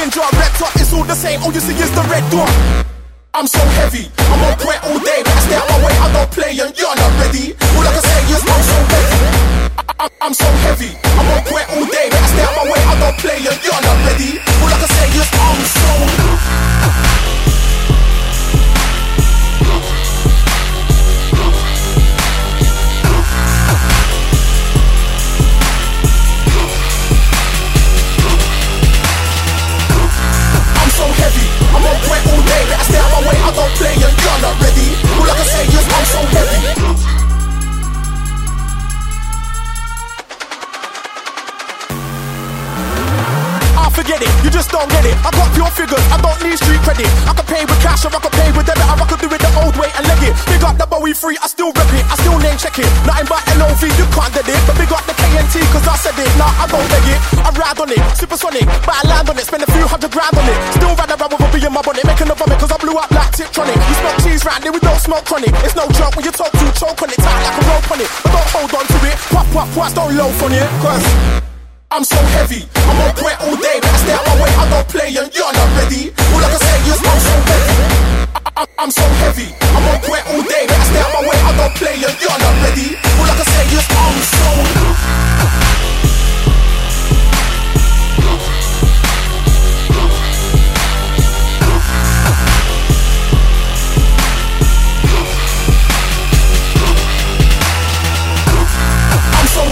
ginger, red top, it's all the same. All you see is the red door. I'm so heavy, I'm on point all day, but I stay out my way, I don't play and you're not ready. All I can say is I'm so heavy. I'm so heavy, I'm on point all day, but I stay out my way, I don't play and you're not ready. All I can say is I'm so heavy, I'm on point all day, but I stay out my way, I don't play and you're not ready. All I can say is I'm so heavy. Forget it, you just don't get it. I got pure figures, I don't need street credit. I can pay with cash or I can pay with debit, or I can do it the old way and leg it. Big up the Bowie free, I still rep it, I still name check it. Nothing but LOV, you can't get it. But big up the KNT, cause I said it. Nah, I don't beg it, I ride on it, supersonic, but I land on it, spend a few $100 on it. Still ride around with a bee in my bonnet, making a vomit, cause I blew up like Tiptronic. You smoke cheese round it, we don't smoke chronic. It's no joke when you talk to choke on it, tight like a rope on it. But don't hold on to it, pop, pop, pop, don't loaf on it, cause I'm so heavy, I'm on point all day, but I stay out my way, I don't play and you're not ready. All I can say is I'm so heavy. I'm so heavy, I'm on point all day, but I stay out my way, I don't play and you're not ready. All I can say is I'm so